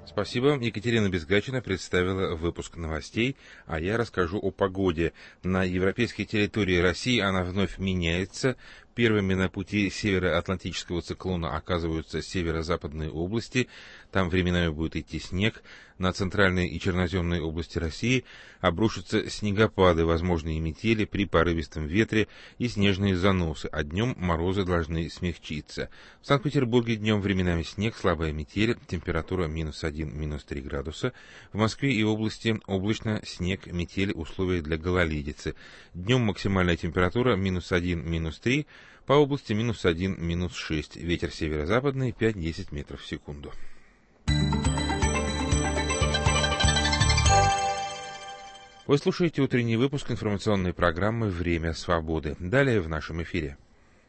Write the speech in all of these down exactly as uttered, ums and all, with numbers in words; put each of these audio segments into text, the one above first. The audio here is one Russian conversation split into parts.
Спасибо. Екатерина Безгачина представила выпуск новостей, а я расскажу о погоде. На европейской территории России она вновь меняется. Первыми на пути североатлантического циклона оказываются северо-западные области. Там временами будет идти снег. На центральной и черноземной области России обрушатся снегопады, возможные метели при порывистом ветре и снежные заносы, а днем морозы должны смягчиться. В Санкт-Петербурге днем временами снег, слабая метель, температура минус один, минус три градуса. В Москве и области облачно, снег, метель, условия для гололедицы. Днем максимальная температура минус один, минус три, по области минус один, минус шесть. Ветер северо-западный пять-десять метров в секунду. Вы слушаете утренний выпуск информационной программы «Время свободы». Далее в нашем эфире.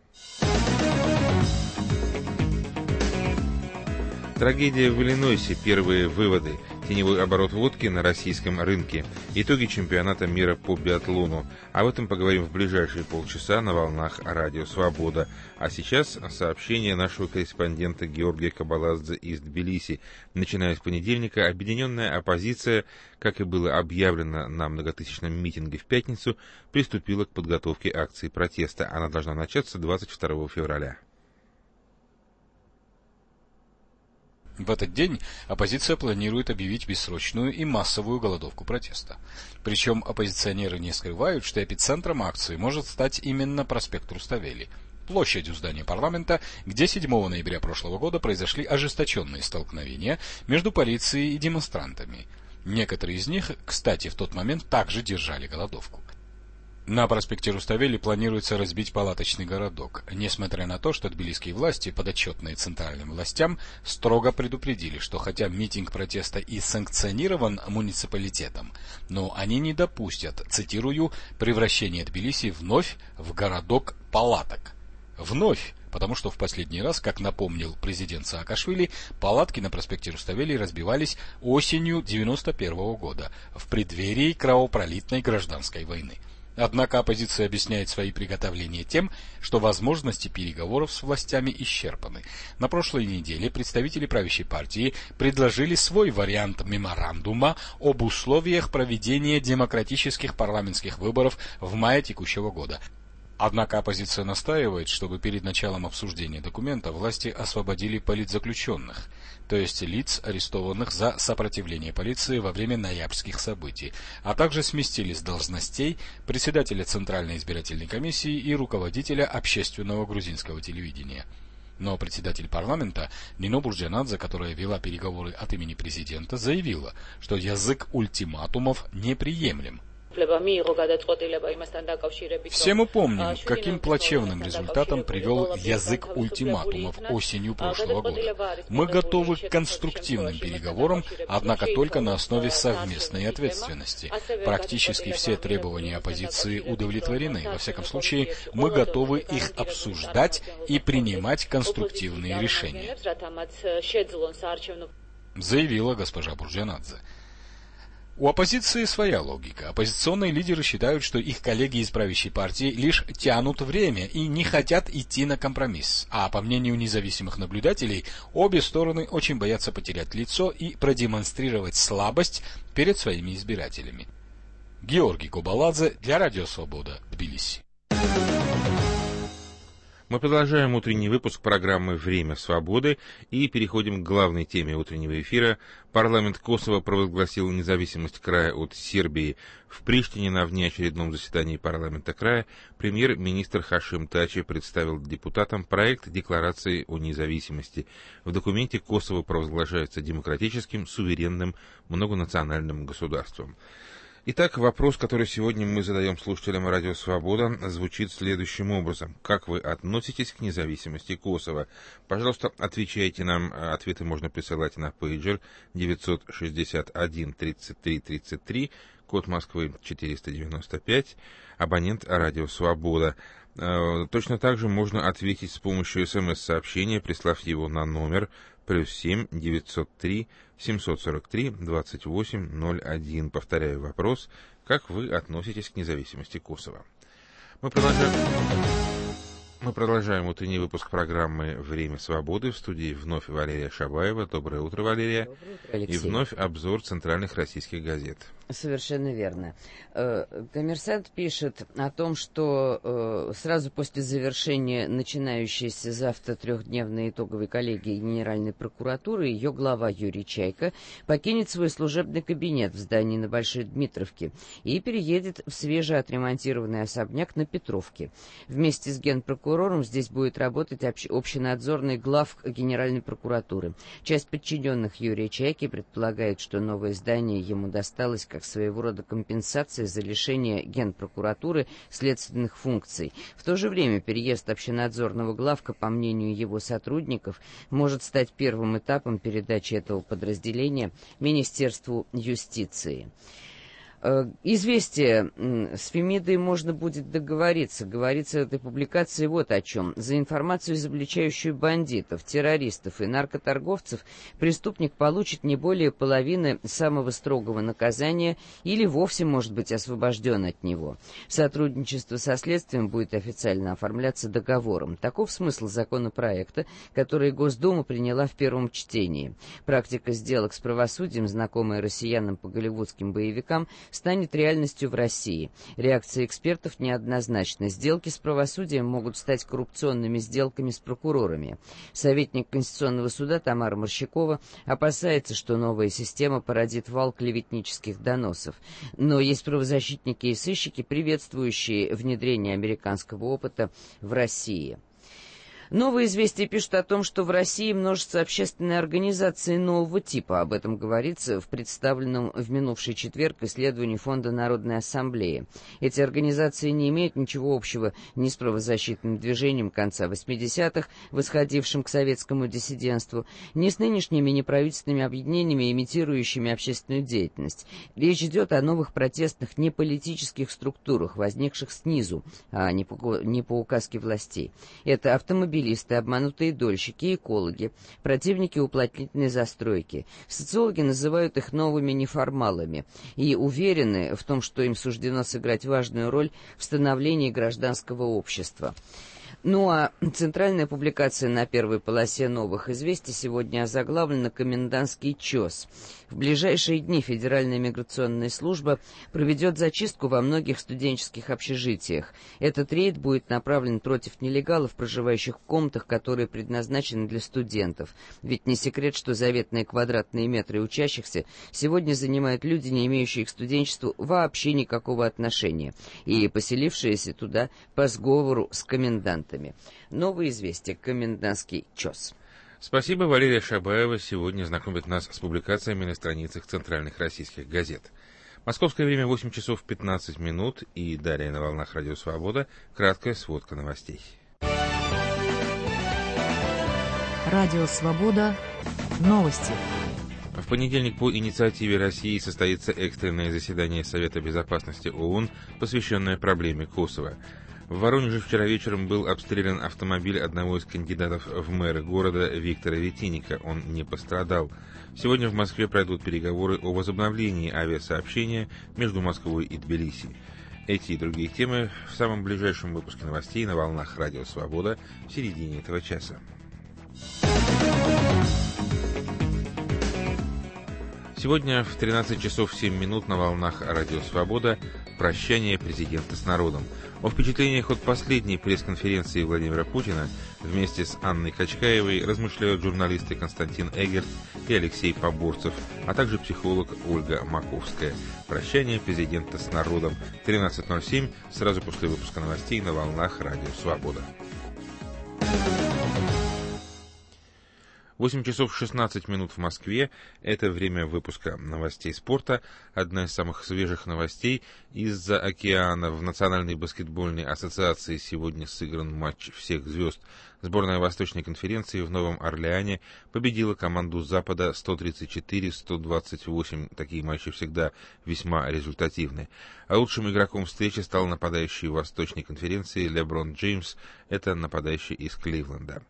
Трагедия в Иллинойсе. Первые выводы. Теневой оборот водки на российском рынке. Итоги чемпионата мира по биатлону. Об этом поговорим в ближайшие полчаса на волнах Радио Свобода. А сейчас сообщение нашего корреспондента Георгия Кабаладзе из Тбилиси. Начиная с понедельника, объединенная оппозиция, как и было объявлено на многотысячном митинге в пятницу, приступила к подготовке акции протеста. Она должна начаться двадцать второго февраля. В этот день оппозиция планирует объявить бессрочную и массовую голодовку протеста. Причем оппозиционеры не скрывают, что эпицентром акции может стать именно проспект Руставели, площадь у здания парламента, где седьмого ноября прошлого года произошли ожесточенные столкновения между полицией и демонстрантами. Некоторые из них, кстати, в тот момент также держали голодовку. На проспекте Руставели планируется разбить палаточный городок, несмотря на то, что тбилисские власти, подотчетные центральным властям, строго предупредили, что хотя митинг протеста и санкционирован муниципалитетом, но они не допустят, цитирую, превращения Тбилиси вновь в городок палаток. Вновь, потому что в последний раз, как напомнил президент Саакашвили, палатки на проспекте Руставели разбивались осенью девяносто первого года, в преддверии кровопролитной гражданской войны. Однако оппозиция объясняет свои приготовления тем, что возможности переговоров с властями исчерпаны. На прошлой неделе представители правящей партии предложили свой вариант меморандума об условиях проведения демократических парламентских выборов в мае текущего года. Однако оппозиция настаивает, чтобы перед началом обсуждения документа власти освободили политзаключенных, то есть лиц, арестованных за сопротивление полиции во время ноябрьских событий, а также сместили с должностей председателя Центральной избирательной комиссии и руководителя общественного грузинского телевидения. Но председатель парламента Нино Бурджанадзе, которая вела переговоры от имени президента, заявила, что язык ультиматумов неприемлем. Все мы помним, каким плачевным результатом привел язык ультиматумов осенью прошлого года. Мы готовы к конструктивным переговорам, однако только на основе совместной ответственности. Практически все требования оппозиции удовлетворены. Во всяком случае, мы готовы их обсуждать и принимать конструктивные решения, заявила госпожа Бурджанадзе. У оппозиции своя логика. Оппозиционные лидеры считают, что их коллеги из правящей партии лишь тянут время и не хотят идти на компромисс. А по мнению независимых наблюдателей, обе стороны очень боятся потерять лицо и продемонстрировать слабость перед своими избирателями. Георгий Кабаладзе для Радио Свобода, Тбилиси. Мы продолжаем утренний выпуск программы «Время свободы» и переходим к главной теме утреннего эфира. Парламент Косово провозгласил независимость края от Сербии. В Приштине на внеочередном заседании парламента края премьер-министр Хашим Тачи представил депутатам проект декларации о независимости. В документе Косово провозглашается демократическим, суверенным, многонациональным государством. Итак, вопрос, который сегодня мы задаем слушателям Радио Свобода, звучит следующим образом. Как вы относитесь к независимости Косово? Пожалуйста, отвечайте нам. Ответы можно присылать на пейджер девятьсот шестьдесят один тридцать три тридцать три, код Москвы четыреста девяносто пять, абонент Радио Свобода. Точно так же можно ответить с помощью смс-сообщения, прислав его на номер плюс семь девятьсот три семьсот сорок три двадцать восемь ноль один. Повторяю вопрос: как вы относитесь к независимости Косово? Мы продолжаем. Мы продолжаем утренний выпуск программы «Время свободы». В студии вновь Валерия Шабаева. Доброе утро, Валерия. Доброе утро, Алексей. И вновь обзор центральных российских газет. Совершенно верно. «Коммерсант» пишет о том, что сразу после завершения начинающейся завтра трехдневной итоговой коллегии Генеральной прокуратуры ее глава Юрий Чайка покинет свой служебный кабинет в здании на Большой Дмитровке и переедет в свежеотремонтированный особняк на Петровке. Вместе с генпрокурором здесь будет работать общ- общенадзорный глав Генеральной прокуратуры. Часть подчиненных Юрия Чайки предполагает, что новое здание ему досталось как своего рода компенсация за лишение генпрокуратуры следственных функций. В то же время переезд общенадзорного главка, по мнению его сотрудников, может стать первым этапом передачи этого подразделения Министерству юстиции. Известие. С Фемидой можно будет договориться. Говорится в этой публикации вот о чем. За информацию, изобличающую бандитов, террористов и наркоторговцев, преступник получит не более половины самого строгого наказания или вовсе может быть освобожден от него. Сотрудничество со следствием будет официально оформляться договором. Таков смысл законопроекта, который Госдума приняла в первом чтении. Практика сделок с правосудием, знакомая россиянам по голливудским боевикам, станет реальностью в России. Реакция экспертов неоднозначна. Сделки с правосудием могут стать коррупционными сделками с прокурорами. Советник Конституционного суда Тамара Морщакова опасается, что новая система породит вал клеветнических доносов. Но есть правозащитники и сыщики, приветствующие внедрение американского опыта в России. Новые известия пишут о том, что в России множество общественных организаций нового типа. Об этом говорится в представленном в минувший четверг исследовании Фонда Народной Ассамблеи. Эти организации не имеют ничего общего ни с правозащитным движением конца восьмидесятых, восходившим к советскому диссидентству, ни с нынешними неправительственными объединениями, имитирующими общественную деятельность. Речь идет о новых протестных неполитических структурах, возникших снизу, а не по, не по указке властей. Это автомобилисты, обманутые дольщики, экологи, противники уплотнительной застройки. Социологи называют их новыми неформалами и уверены в том, что им суждено сыграть важную роль в становлении гражданского общества. Ну а центральная публикация на первой полосе новых известий сегодня озаглавлена «Комендантский ЧОС». В ближайшие дни Федеральная миграционная служба проведет зачистку во многих студенческих общежитиях. Этот рейд будет направлен против нелегалов, проживающих в комнатах, которые предназначены для студентов. Ведь не секрет, что заветные квадратные метры учащихся сегодня занимают люди, не имеющие к студенчеству вообще никакого отношения, и поселившиеся туда по сговору с комендантами. Новые известия. Комендантский ЧОС. Спасибо, Валерия Шабаева сегодня знакомит нас с публикациями на страницах центральных российских газет. Московское время восемь часов пятнадцать минут, и далее на волнах Радио Свобода краткая сводка новостей. Радио Свобода. Новости. В понедельник по инициативе России состоится экстренное заседание Совета Безопасности ООН, посвященное проблеме Косово. В Воронеже вчера вечером был обстрелян автомобиль одного из кандидатов в мэры города Виктора Витиника. Он не пострадал. Сегодня в Москве пройдут переговоры о возобновлении авиасообщения между Москвой и Тбилиси. Эти и другие темы в самом ближайшем выпуске новостей на волнах Радио Свобода в середине этого часа. Сегодня в тринадцать часов семь минут на волнах Радио Свобода прощание президента с народом. О впечатлениях от последней пресс-конференции Владимира Путина вместе с Анной Качкаевой размышляют журналисты Константин Эггерт и Алексей Поборцев, а также психолог Ольга Маковская. Прощание президента с народом. тринадцать ноль семь, сразу после выпуска новостей на волнах Радио Свобода. восемь часов шестнадцать минут в Москве. Это время выпуска новостей спорта. Одна из самых свежих новостей. Из-за океана в Национальной баскетбольной ассоциации сегодня сыгран матч всех звезд. Сборная Восточной конференции в Новом Орлеане победила команду Запада сто тридцать четыре — сто двадцать восемь. Такие матчи всегда весьма результативны. А лучшим игроком встречи стал нападающий Восточной конференции Леброн Джеймс. Это нападающий из Кливленда.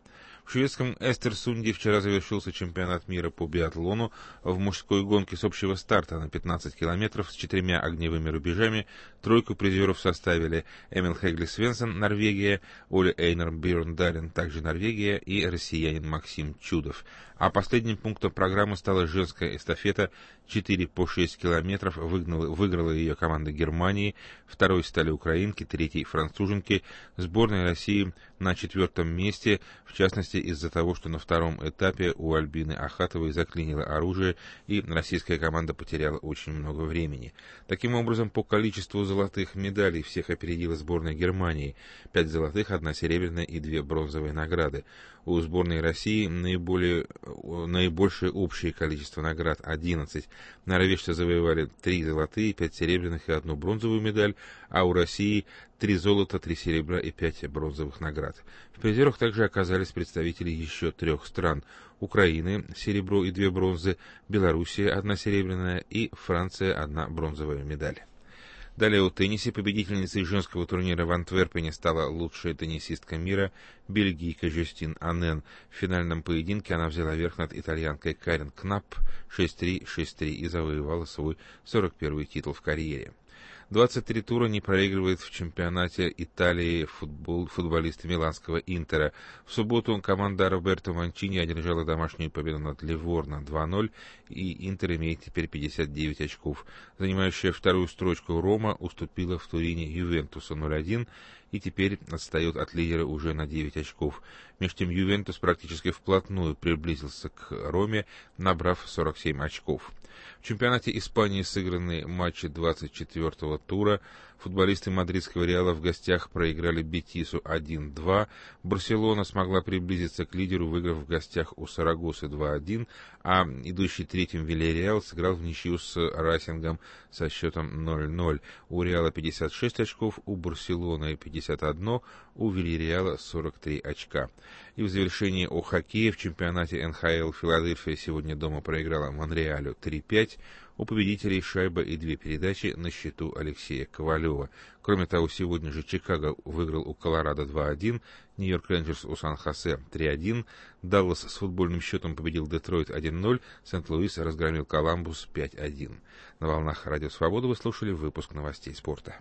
В шведском Эстерсунде вчера завершился чемпионат мира по биатлону в мужской гонке с общего старта на пятнадцать километров с четырьмя огневыми рубежами. Тройку призеров составили Эмил Хегли Свенсон, Норвегия, Оля Эйнер Бьерндален, также Норвегия, и россиянин Максим Чудов. А последним пунктом программы стала женская эстафета четыре по шесть километров. Выгнала, выиграла ее команда Германии, второй стали украинки, третьей француженки. Сборная России на четвертом месте, в частности из-за того, что на втором этапе у Альбины Ахатовой заклинило оружие, и российская команда потеряла очень много времени. Таким образом, по количеству золотых медалей всех опередила сборная Германии. Пять золотых, одна серебряная и две бронзовые награды. У сборной России наиболее, наибольшее общее количество наград — одиннадцать. Норвежцы завоевали три золотые, пять серебряных и одну бронзовую медаль, а у России три золота, три серебра и пять бронзовых наград. В призерах также оказались представители еще трех стран: Украины — серебро и две бронзы, Белоруссия — одна серебряная и Франция — одна бронзовая медаль. Далее о теннисе. Победительницей женского турнира в Антверпене стала лучшая теннисистка мира, бельгийка Жюстин Анен. В финальном поединке она взяла верх над итальянкой Карен Кнапп шесть три — шесть три и завоевала свой сорок первый титул в карьере. двадцать три тура не проигрывает в чемпионате Италии футбол, футболист миланского Интера. В субботу команда Роберто Манчини одержала домашнюю победу над Ливорно два ноль, и Интер имеет теперь пятьдесят девять очков. Занимающая вторую строчку Рома уступила в Турине Ювентусу ноль один и теперь отстает от лидера уже на девять очков. Между тем Ювентус практически вплотную приблизился к Роме, набрав сорок семь очков. В чемпионате Испании сыграны матчи двадцать четвёртого тура. Футболисты мадридского Реала в гостях проиграли Бетису один два. Барселона смогла приблизиться к лидеру, выиграв в гостях у Сарагосы два один, а идущий третьим Вильярреал сыграл в ничью с Райсингом со счетом ноль ноль. У Реала пятьдесят шесть очков, у Барселоны пятьдесят один, у Вильярреала сорок три очка. И в завершении о хоккее. В чемпионате эн ха эл Филадельфия сегодня дома проиграла Монреалю три пять. У победителей шайба и две передачи на счету Алексея Ковалева. Кроме того, сегодня же Чикаго выиграл у Колорадо два один, Нью-Йорк Рейнджерс у Сан-Хосе три один, Даллас с футбольным счетом победил Детройт один ноль, Сент-Луис разгромил Коламбус пять один. На волнах Радио Свобода вы слушали выпуск новостей спорта.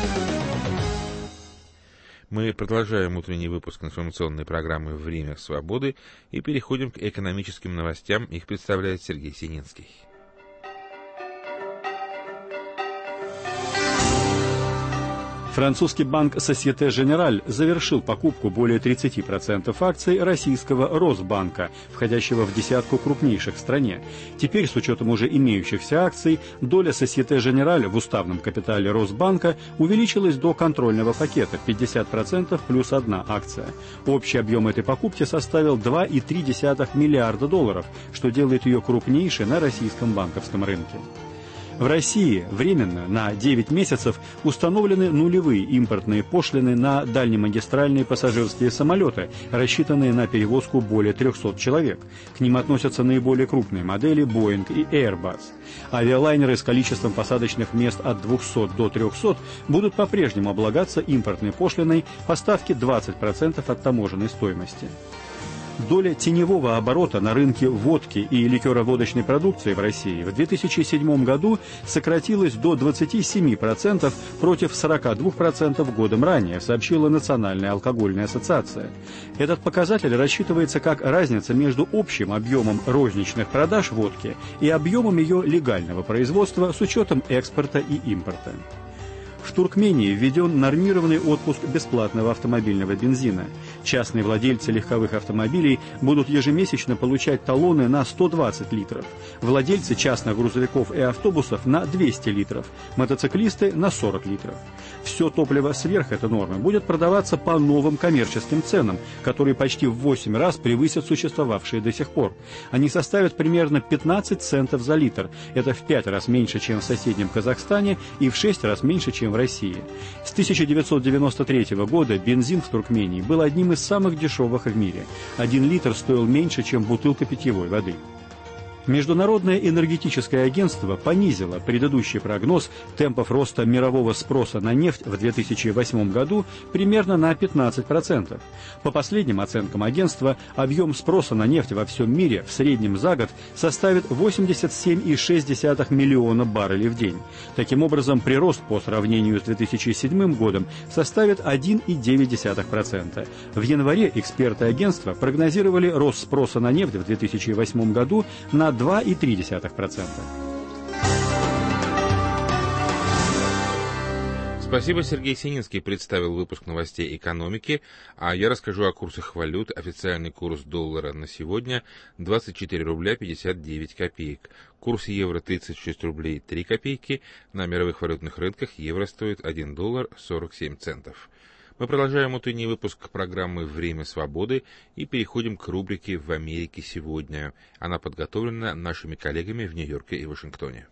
Мы продолжаем утренний выпуск информационной программы «Время свободы» и переходим к экономическим новостям. Их представляет Сергей Сининский. Французский банк Société Générale завершил покупку более тридцати процентов акций российского Росбанка, входящего в десятку крупнейших в стране. Теперь, с учетом уже имеющихся акций, доля Société Générale в уставном капитале Росбанка увеличилась до контрольного пакета пятьдесят процентов плюс одна акция. Общий объем этой покупки составил два целых три десятых миллиарда долларов, что делает ее крупнейшей на российском банковском рынке. В России временно на девять месяцев установлены нулевые импортные пошлины на дальнемагистральные пассажирские самолеты, рассчитанные на перевозку более трехсот человек. К ним относятся наиболее крупные модели Boeing и Airbus. Авиалайнеры с количеством посадочных мест от двухсот до трехсот будут по-прежнему облагаться импортной пошлиной по ставке двадцать процентов от таможенной стоимости. Доля теневого оборота на рынке водки и ликероводочной продукции в России в две тысячи седьмом году сократилась до двадцати семи процентов против сорока двух процентов годом ранее, сообщила Национальная алкогольная ассоциация. Этот показатель рассчитывается как разница между общим объемом розничных продаж водки и объемом ее легального производства с учетом экспорта и импорта. В Туркмении введен нормированный отпуск бесплатного автомобильного бензина. Частные владельцы легковых автомобилей будут ежемесячно получать талоны на сто двадцать литров, владельцы частных грузовиков и автобусов на двести литров, мотоциклисты на сорок литров. Все топливо сверх этой нормы будет продаваться по новым коммерческим ценам, которые почти в восемь раз превысят существовавшие до сих пор. Они составят примерно пятнадцать центов за литр. Это в пять раз меньше, чем в соседнем Казахстане, и в шесть раз меньше, чем в России. С тысяча девятьсот девяносто третьего года бензин в Туркмении был одним из самых дешевых в мире. Один литр стоил меньше, чем бутылка питьевой воды. Международное энергетическое агентство понизило предыдущий прогноз темпов роста мирового спроса на нефть в две тысячи восьмом году примерно на пятнадцать процентов. По последним оценкам агентства, объем спроса на нефть во всем мире в среднем за год составит восемьдесят семь целых шесть десятых миллиона баррелей в день. Таким образом, прирост по сравнению с две тысячи седьмым годом составит один целых девять десятых процента. В январе эксперты агентства прогнозировали рост спроса на нефть в две тысячи восьмом году на два целых три десятых процента. Спасибо, Сергей Сининский представил выпуск новостей экономики, а я расскажу о курсах валют. Официальный курс доллара на сегодня двадцать четыре рубля пятьдесят девять копеек. Курс евро тридцать шесть рублей три копейки. На мировых валютных рынках евро стоит один доллар сорок семь центов. Мы продолжаем утренний выпуск программы «Время свободы» и переходим к рубрике «В Америке сегодня». Она подготовлена нашими коллегами в Нью-Йорке и Вашингтоне.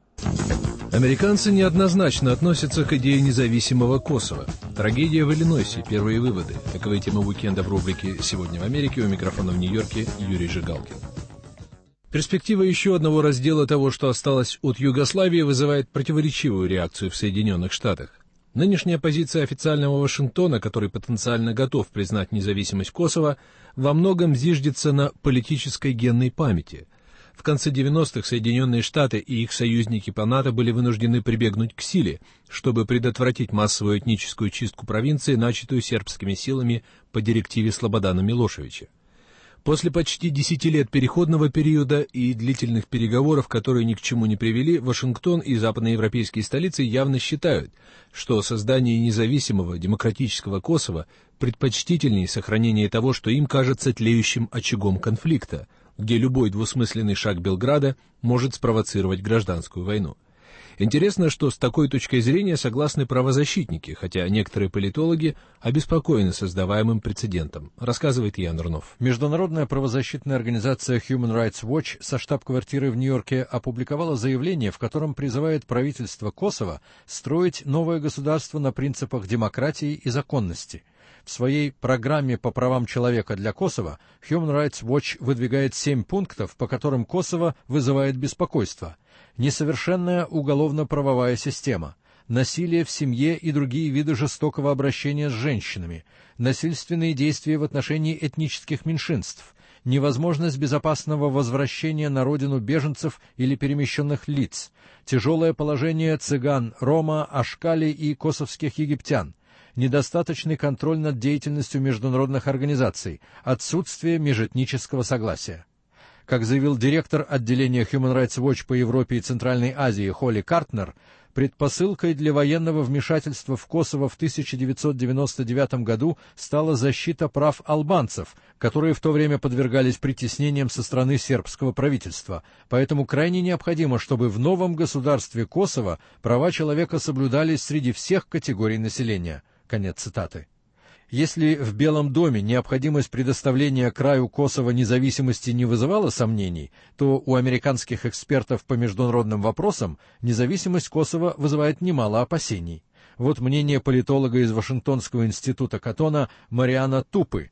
Американцы неоднозначно относятся к идее независимого Косово. Трагедия в Иллинойсе. Первые выводы. Таковы темы уикенда в рубрике «Сегодня в Америке». У микрофона в Нью-Йорке Юрий Жигалкин. Перспектива еще одного раздела того, что осталось от Югославии, вызывает противоречивую реакцию в Соединенных Штатах. Нынешняя позиция официального Вашингтона, который потенциально готов признать независимость Косово, во многом зиждется на политической генной памяти. В конце девяностых Соединенные Штаты и их союзники по НАТО были вынуждены прибегнуть к силе, чтобы предотвратить массовую этническую чистку провинции, начатую сербскими силами по директиве Слободана Милошевича. После почти десяти лет переходного периода и длительных переговоров, которые ни к чему не привели, Вашингтон и западноевропейские столицы явно считают, что создание независимого демократического Косово предпочтительнее сохранения того, что им кажется тлеющим очагом конфликта, где любой двусмысленный шаг Белграда может спровоцировать гражданскую войну. Интересно, что с такой точкой зрения согласны правозащитники, хотя некоторые политологи обеспокоены создаваемым прецедентом, рассказывает Ян Рунов. Международная правозащитная организация Human Rights Watch со штаб-квартиры в Нью-Йорке опубликовала заявление, в котором призывает правительство Косово строить новое государство на принципах демократии и законности. В своей программе по правам человека для Косово Human Rights Watch выдвигает семь пунктов, по которым Косово вызывает беспокойство. Несовершенная уголовно-правовая система, насилие в семье и другие виды жестокого обращения с женщинами, насильственные действия в отношении этнических меньшинств, невозможность безопасного возвращения на родину беженцев или перемещенных лиц, тяжелое положение цыган, рома, ашкали и косовских египтян, недостаточный контроль над деятельностью международных организаций, отсутствие межэтнического согласия. Как заявил директор отделения Human Rights Watch по Европе и Центральной Азии Холли Картнер, предпосылкой для военного вмешательства в Косово в тысяча девятьсот девяносто девятом году стала защита прав албанцев, которые в то время подвергались притеснениям со стороны сербского правительства. Поэтому крайне необходимо, чтобы в новом государстве Косово права человека соблюдались среди всех категорий населения. Конец цитаты. Если в Белом доме необходимость предоставления краю Косово независимости не вызывала сомнений, то у американских экспертов по международным вопросам независимость Косово вызывает немало опасений. Вот мнение политолога из Вашингтонского института Катона Мариана Тупы.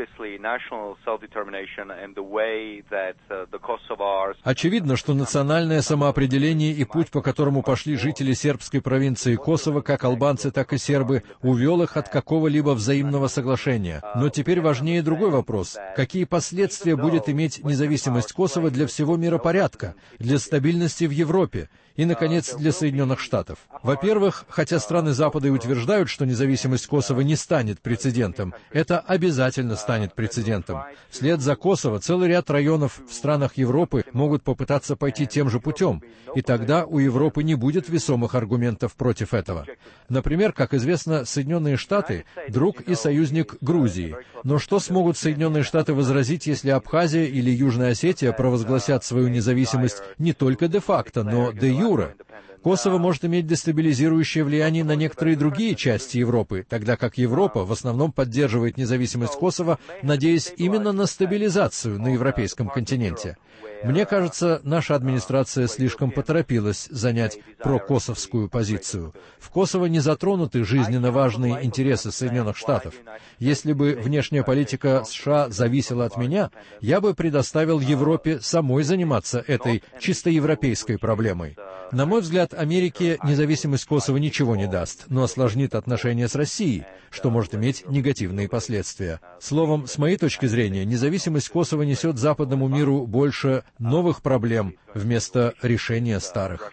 Очевидно, что национальное самоопределение и путь, по которому пошли жители сербской провинции Косово, как албанцы, так и сербы, увел их от какого-либо взаимного соглашения. Но теперь важнее другой вопрос. Какие последствия будет иметь независимость Косово для всего миропорядка, для стабильности в Европе и, наконец, для Соединенных Штатов? Во-первых, хотя страны Запада и утверждают, что независимость Косово не станет прецедентом, это обязательно станет прецедентом. Вслед за Косово целый ряд районов в странах Европы могут попытаться пойти тем же путем, и тогда у Европы не будет весомых аргументов против этого. Например, как известно, Соединенные Штаты – друг и союзник Грузии. Но что смогут Соединенные Штаты возразить, если Абхазия или Южная Осетия провозгласят свою независимость не только де-факто, но де-юре? Косово может иметь дестабилизирующее влияние на некоторые другие части Европы, тогда как Европа в основном поддерживает независимость Косово, надеясь именно на стабилизацию на европейском континенте. Мне кажется, наша администрация слишком поторопилась занять прокосовскую позицию. В Косово не затронуты жизненно важные интересы Соединенных Штатов. Если бы внешняя политика США зависела от меня, я бы предоставил Европе самой заниматься этой чисто европейской проблемой. На мой взгляд, Америке независимость Косово ничего не даст, но осложнит отношения с Россией, что может иметь негативные последствия. Словом, с моей точки зрения, независимость Косово несет западному миру больше новых проблем вместо решения старых.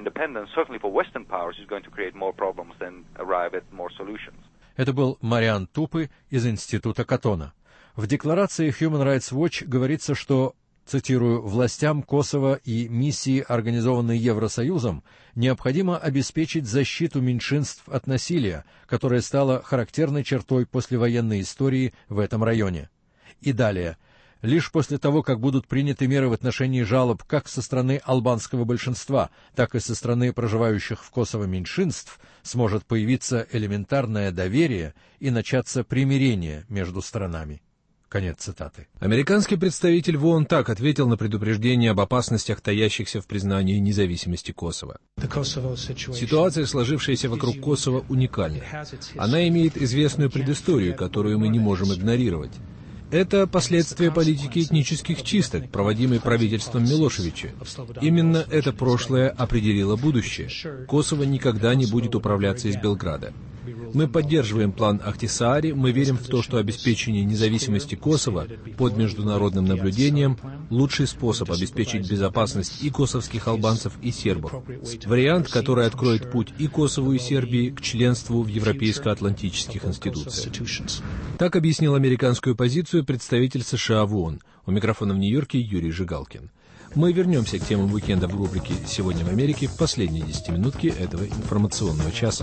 Это был Мариан Тупы из Института Катона. В декларации Human Rights Watch говорится, что, цитирую, «властям Косово и миссии, организованной Евросоюзом, необходимо обеспечить защиту меньшинств от насилия, которое стало характерной чертой послевоенной истории в этом районе». И далее. Лишь после того, как будут приняты меры в отношении жалоб как со стороны албанского большинства, так и со стороны проживающих в Косово меньшинств, сможет появиться элементарное доверие и начаться примирение между сторонами. Конец цитаты. Американский представитель в ООН так ответил на предупреждение об опасностях, таящихся в признании независимости Косово. Ситуация, сложившаяся вокруг Косово, уникальна. Она имеет известную предысторию, которую мы не можем игнорировать. Это последствия политики этнических чисток, проводимой правительством Милошевича. Именно это прошлое определило будущее. Косово никогда не будет управляться из Белграда. Мы поддерживаем план Ахтисаари, мы верим в то, что обеспечение независимости Косово под международным наблюдением – лучший способ обеспечить безопасность и косовских албанцев, и сербов. Вариант, который откроет путь и Косову, и Сербии к членству в европейско-атлантических институциях. Так объяснил американскую позицию представитель США в ООН. У микрофона в Нью-Йорке Юрий Жигалкин. Мы вернемся к темам уикенда в рубрике «Сегодня в Америке» в последние десятиминутки этого информационного часа.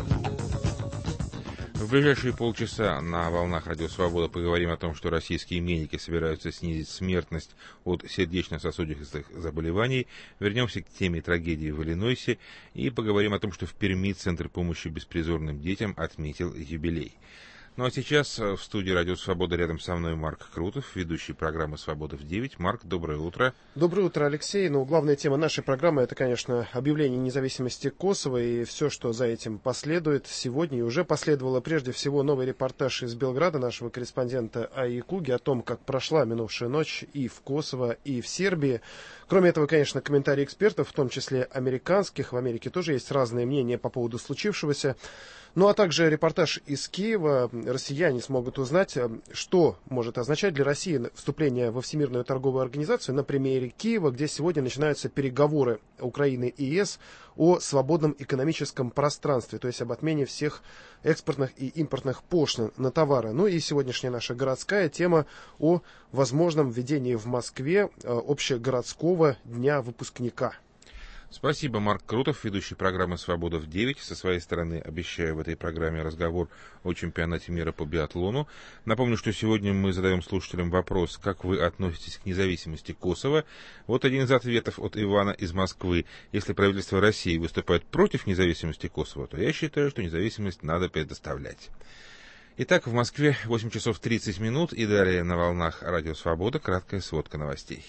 В ближайшие полчаса на волнах Радио Свобода поговорим о том, что российские медики собираются снизить смертность от сердечно-сосудистых заболеваний. Вернемся к теме трагедии в Иллинойсе и поговорим о том, что в Перми Центр помощи беспризорным детям отметил юбилей. Ну а сейчас в студии Радио Свобода рядом со мной Марк Крутов, ведущий программы «Свобода в девять». Марк, доброе утро. Доброе утро, Алексей. Ну, главная тема нашей программы — это, конечно, объявление независимости Косово и все, что за этим последует. Сегодня и уже последовало прежде всего новый репортаж из Белграда нашего корреспондента Аи Куги о том, как прошла минувшая ночь и в Косово, и в Сербии. Кроме этого, конечно, комментарии экспертов, в том числе американских. В Америке тоже есть разные мнения по поводу случившегося. Ну, а также репортаж из Киева. Россияне смогут узнать, что может означать для России вступление во Всемирную торговую организацию на примере Киева, где сегодня начинаются переговоры Украины и ЕС о свободном экономическом пространстве, то есть об отмене всех экспортных и импортных пошлин на товары. Ну и сегодняшняя наша городская тема о возможном введении в Москве общегородского дня выпускника. Спасибо, Марк Крутов, ведущий программы «Свобода в девять». Со своей стороны обещаю в этой программе разговор о чемпионате мира по биатлону. Напомню, что сегодня мы задаем слушателям вопрос, как вы относитесь к независимости Косово. Вот один из ответов от Ивана из Москвы. Если правительство России выступает против независимости Косово, то я считаю, что независимость надо предоставлять. Итак, в Москве восемь часов тридцать минут и далее на волнах Радио Свобода краткая сводка новостей.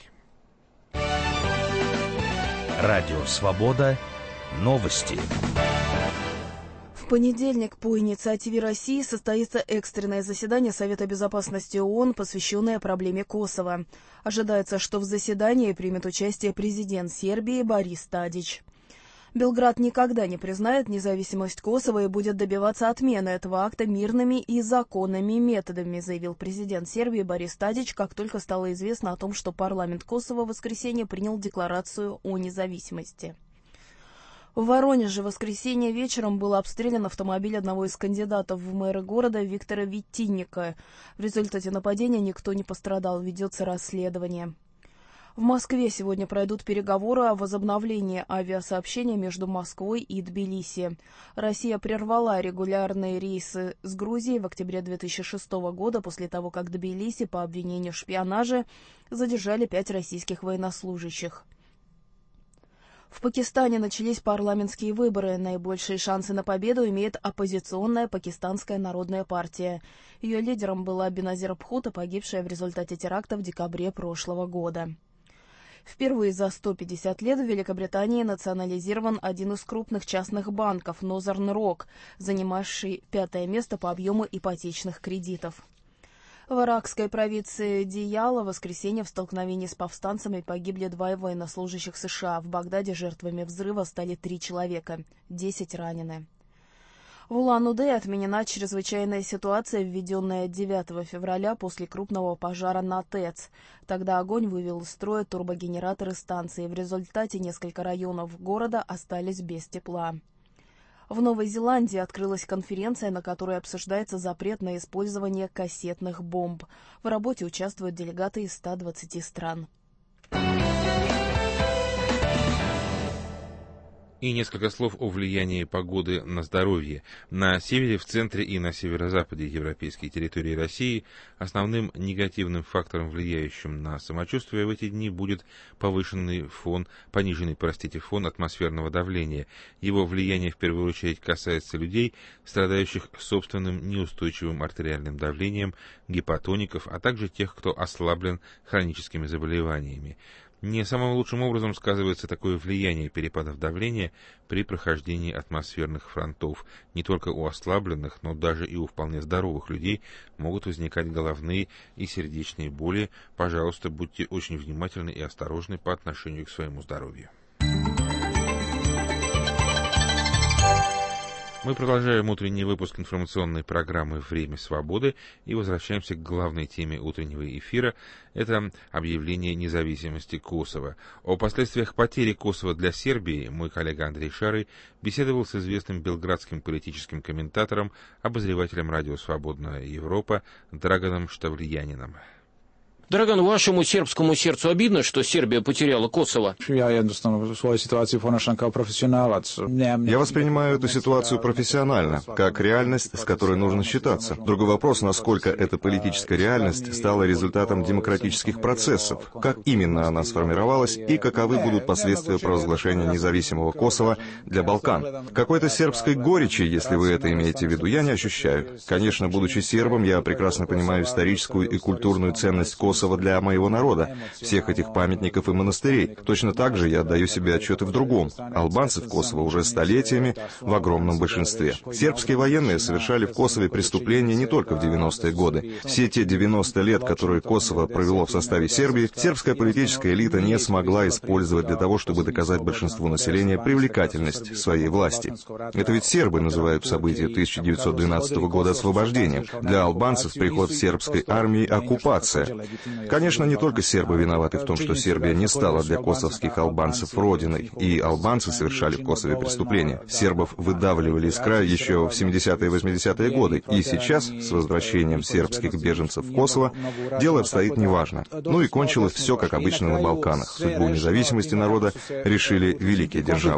Радио Свобода. Новости. В понедельник по инициативе России состоится экстренное заседание Совета Безопасности ООН, посвященное проблеме Косово. Ожидается, что в заседании примет участие президент Сербии Борис Тадич. Белград никогда не признает независимость Косово и будет добиваться отмены этого акта мирными и законными методами, заявил президент Сербии Борис Тадич, как только стало известно о том, что парламент Косово в воскресенье принял декларацию о независимости. В Воронеже в воскресенье вечером был обстрелян автомобиль одного из кандидатов в мэры города Виктора Витинника. В результате нападения никто не пострадал, ведется расследование. В Москве сегодня пройдут переговоры о возобновлении авиасообщения между Москвой и Тбилиси. Россия прервала регулярные рейсы с Грузией в октябре две тысячи шестого года после того, как Тбилиси по обвинению в шпионаже задержали пять российских военнослужащих. В Пакистане начались парламентские выборы. Наибольшие шансы на победу имеет оппозиционная Пакистанская народная партия. Ее лидером была Беназир Бхутто, погибшая в результате теракта в декабре прошлого года. Впервые за сто пятьдесят лет в Великобритании национализирован один из крупных частных банков Northern Rock, занимавший пятое место по объему ипотечных кредитов. В иракской провинции Дияла в воскресенье в столкновении с повстанцами погибли двое военнослужащих США. В Багдаде жертвами взрыва стали три человека, десять ранены. В Улан-Удэ отменена чрезвычайная ситуация, введенная девятого февраля после крупного пожара на ТЭЦ. Тогда огонь вывел из строя турбогенераторы станции. В результате несколько районов города остались без тепла. В Новой Зеландии открылась конференция, на которой обсуждается запрет на использование кассетных бомб. В работе участвуют делегаты из ста двадцати стран. И несколько слов о влиянии погоды на здоровье. На севере, в центре и на северо-западе европейской территории России основным негативным фактором, влияющим на самочувствие в эти дни, будет повышенный фон, пониженный, простите, фон атмосферного давления. Его влияние в первую очередь касается людей, страдающих собственным неустойчивым артериальным давлением, гипотоников, а также тех, кто ослаблен хроническими заболеваниями. Не самым лучшим образом сказывается такое влияние перепадов давления при прохождении атмосферных фронтов. Не только у ослабленных, но даже и у вполне здоровых людей могут возникать головные и сердечные боли. Пожалуйста, будьте очень внимательны и осторожны по отношению к своему здоровью. Мы продолжаем утренний выпуск информационной программы «Время свободы» и возвращаемся к главной теме утреннего эфира. Это объявление независимости Косово. О последствиях потери Косово для Сербии мой коллега Андрей Шарый беседовал с известным белградским политическим комментатором, обозревателем радио «Свободная Европа» Дрaganom Štavljaниnom. Драган, вашему сербскому сердцу обидно, что Сербия потеряла Косово? Я воспринимаю эту ситуацию профессионально, как реальность, с которой нужно считаться. Другой вопрос, насколько эта политическая реальность стала результатом демократических процессов, как именно она сформировалась и каковы будут последствия провозглашения независимого Косово для Балкан. Какой-то сербской горечи, если вы это имеете в виду, я не ощущаю. Конечно, будучи сербом, я прекрасно понимаю историческую и культурную ценность Косово для моего народа, всех этих памятников и монастырей. Точно так же я отдаю себе отчет и в другом. Албанцы в Косово уже столетиями в огромном большинстве. Сербские военные совершали в Косове преступления не только в девяностые годы. Все те девяносто лет, которые Косово провело в составе Сербии, сербская политическая элита не смогла использовать для того, чтобы доказать большинству населения привлекательность своей власти. Это ведь сербы называют события тысяча девятьсот двенадцатого года освобождением. Для албанцев приход сербской армии — оккупация. Конечно, не только сербы виноваты в том, что Сербия не стала для косовских албанцев родиной, и албанцы совершали в Косове преступления. Сербов выдавливали из края еще в семидесятые и восьмидесятые годы, и сейчас, с возвращением сербских беженцев в Косово, дело обстоит неважно. Ну и кончилось все, как обычно, на Балканах. Судьбу независимости народа решили великие державы.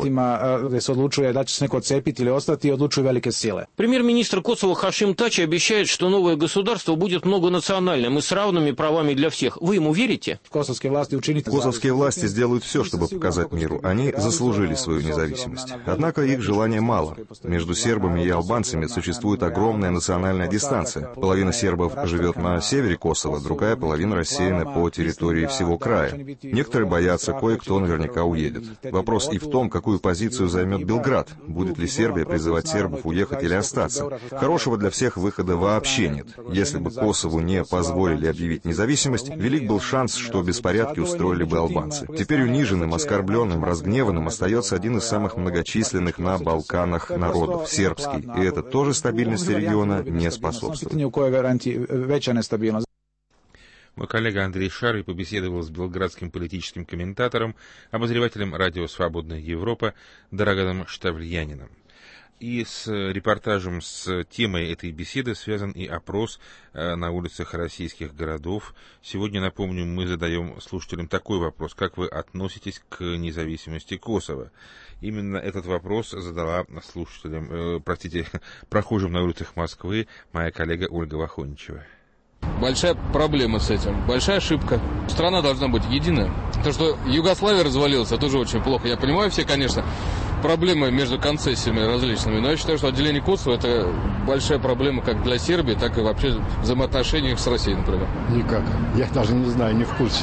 Премьер-министр Косово Хашим Тачи обещает, что новое государство будет многонациональным и с равными правами для всех. Вы ему верите? Косовские власти сделают все, чтобы показать миру. Они заслужили свою независимость. Однако их желания мало. Между сербами и албанцами существует огромная национальная дистанция. Половина сербов живет на севере Косово, другая половина рассеяна по территории всего края. Некоторые боятся, кое-кто наверняка уедет. Вопрос и в том, какую позицию займет Белград. Будет ли Сербия призывать сербов уехать или остаться? Хорошего для всех выхода вообще нет. Если бы Косову не позволили объявить независимость, велик был шанс, что беспорядки устроили бы албанцы. Теперь униженным, оскорбленным, разгневанным остается один из самых многочисленных на Балканах народов — сербский. И это тоже стабильности региона не способствует. Мой коллега Андрей Шарый побеседовал с белградским политическим комментатором, обозревателем радио «Свободная Европа» Дрaganom Štavljaниnom. И с репортажем, с темой этой беседы связан и опрос на улицах российских городов. Сегодня, напомню, мы задаем слушателям такой вопрос: как вы относитесь к независимости Косово? Именно этот вопрос задала слушателям, э, простите, прохожим на улицах Москвы моя коллега Ольга Вахоничева. Большая проблема с этим, большая ошибка. Страна должна быть единая. То, что Югославия развалилась, это тоже очень плохо. Я понимаю все, конечно, проблемы между концессиями различными, но я считаю, что отделение Косово — это большая проблема как для Сербии, так и вообще взаимоотношений с Россией, например. Никак. Я даже не знаю, не в курсе.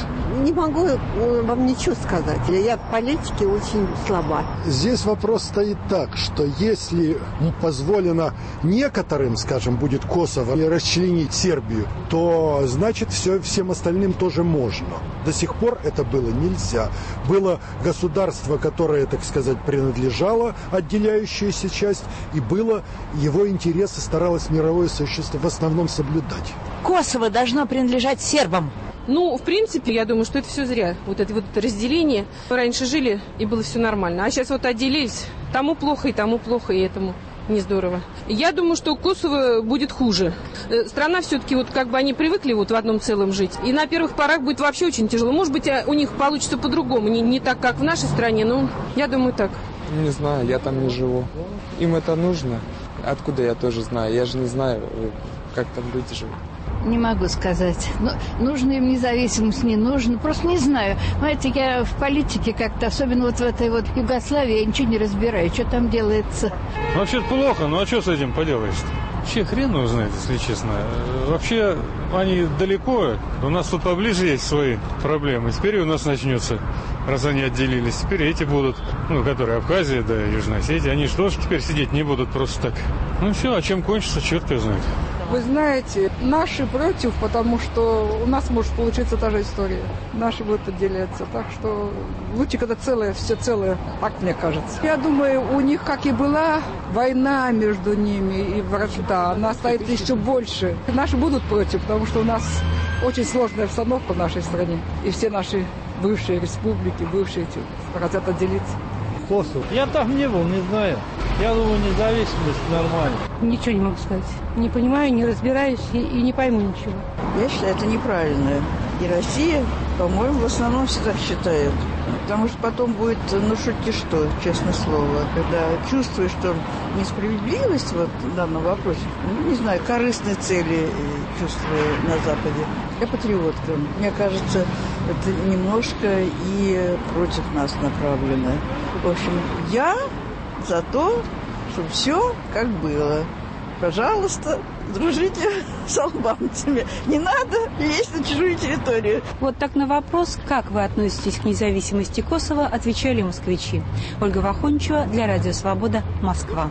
не могу вам ничего сказать. Я в политике очень слаба. Здесь вопрос стоит так, что если позволено некоторым, скажем, будет Косово расчленить Сербию, то значит все, всем остальным тоже можно. До сих пор это было нельзя. Было государство, которое, так сказать, принадлежало, отделяющаяся часть, и было его интересы, старалось мировое сообщество в основном соблюдать. Косово должно принадлежать сербам. Ну, в принципе, я думаю, что это все зря. Вот это вот это разделение. Раньше жили, и было все нормально. А сейчас вот отделились. Тому плохо, и тому плохо, и этому не здорово. Я думаю, что Косово будет хуже. Страна все-таки, вот как бы они привыкли вот в одном целом жить. И на первых порах будет вообще очень тяжело. Может быть, у них получится по-другому. Не, не так, как в нашей стране, но я думаю так. Не знаю, я там не живу. Им это нужно. Откуда я тоже знаю? Я же не знаю, как там люди живут. Не могу сказать. Ну, нужна им независимость, не нужна. Просто не знаю. Знаете, я в политике как-то, особенно вот в этой вот Югославии, я ничего не разбираю, что там делается. Вообще-то плохо, ну а что с этим поделаешь-то? Вообще хрен его знает, если честно. Вообще они далеко, у нас тут поближе есть свои проблемы. Теперь у нас начнется, раз они отделились. Теперь эти будут, ну, которые Абхазия, да, Южная Осетия, они же тоже теперь сидеть не будут просто так. Ну все, а чем кончится, черт его знает. Вы знаете, наши против, потому что у нас может получиться та же история. Наши будут отделяться. Так что лучше, когда целое, все целое, так мне кажется. Я думаю, у них, как и была война между ними и вражда, она стоит еще больше. Наши будут против, потому что у нас очень сложная обстановка в нашей стране. И все наши бывшие республики, бывшие эти, хотят отделиться. Косово. Я там не был, не знаю. Я думаю, независимость нормально. Ничего не могу сказать. Не понимаю, не разбираюсь и, и не пойму ничего. Я считаю, это неправильно. И Россия, по-моему, в основном все так считают. Потому что потом будет, ну, шутки что, честное слово. Когда чувствуешь, что несправедливость вот в данном вопросе, ну, не знаю, корыстные цели чувствую на Западе. Я патриотка. Мне кажется, это немножко и против нас направлено. В общем, я за то, чтобы все как было. Пожалуйста, дружите с албанцами. Не надо лезть на чужую территорию. Вот так на вопрос, как вы относитесь к независимости Косово, отвечали москвичи. Ольга Вахончева для Радио Свобода, Москва.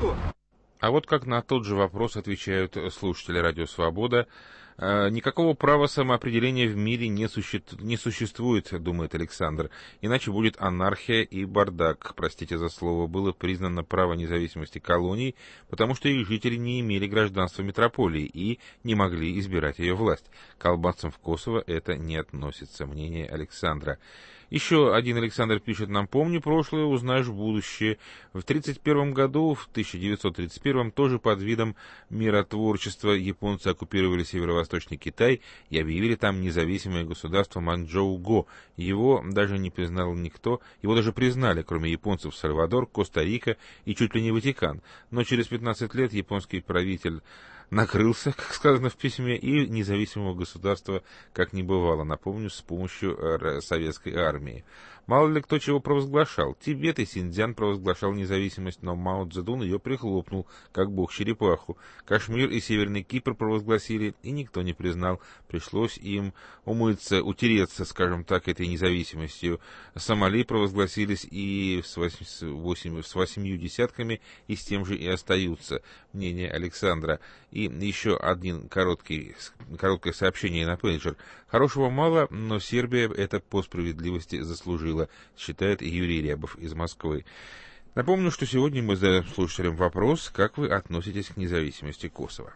А вот как на тот же вопрос отвечают слушатели Радио Свобода. Никакого права самоопределения в мире не, суще... не существует, думает Александр. Иначе будет анархия и бардак. Простите за слово. Было признано право независимости колоний, потому что их жители не имели гражданства метрополии и не могли избирать ее власть. К албанцам в Косово это не относится. Мнение Александра. Еще один Александр пишет нам: «Помни прошлое, узнаешь будущее». В тридцать первом году, в тысяча девятьсот тридцать первом, тоже под видом миротворчества японцы оккупировали северо-восточный Китай и объявили там независимое государство Манчжоу-Го. Его даже не признал никто, его даже признали, кроме японцев, Сальвадор, Коста-Рика и чуть ли не Ватикан. Но через пятнадцать лет японский правитель накрылся, как сказано в письме, и независимого государства как не бывало, напомню, с помощью советской армии. Мало ли кто чего провозглашал. Тибет и Синьцзян провозглашал независимость, но Мао Цзэдун ее прихлопнул, как бог черепаху. Кашмир и Северный Кипр провозгласили, и никто не признал. Пришлось им умыться, утереться, скажем так, этой независимостью. Сомали провозгласились и с, восьми, с, восемь, с восемью десятками, и с тем же и остаются. Мнение Александра. И еще один короткий, короткое сообщение на пейджер. Хорошего мало, но Сербия это по справедливости заслужила, считает Юрий Рябов из Москвы. Напомню, что сегодня мы задаем слушателям вопрос, как вы относитесь к независимости Косово.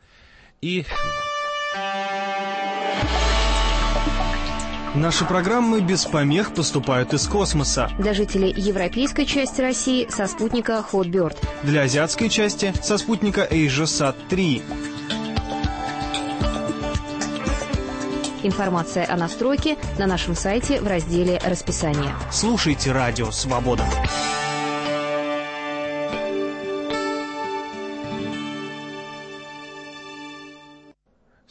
И... Наши программы без помех поступают из космоса. Для жителей европейской части России со спутника Hotbird. Для азиатской части со спутника AsiaSat три. Информация о настройке на нашем сайте в разделе «Расписание». Слушайте Радио Свобода.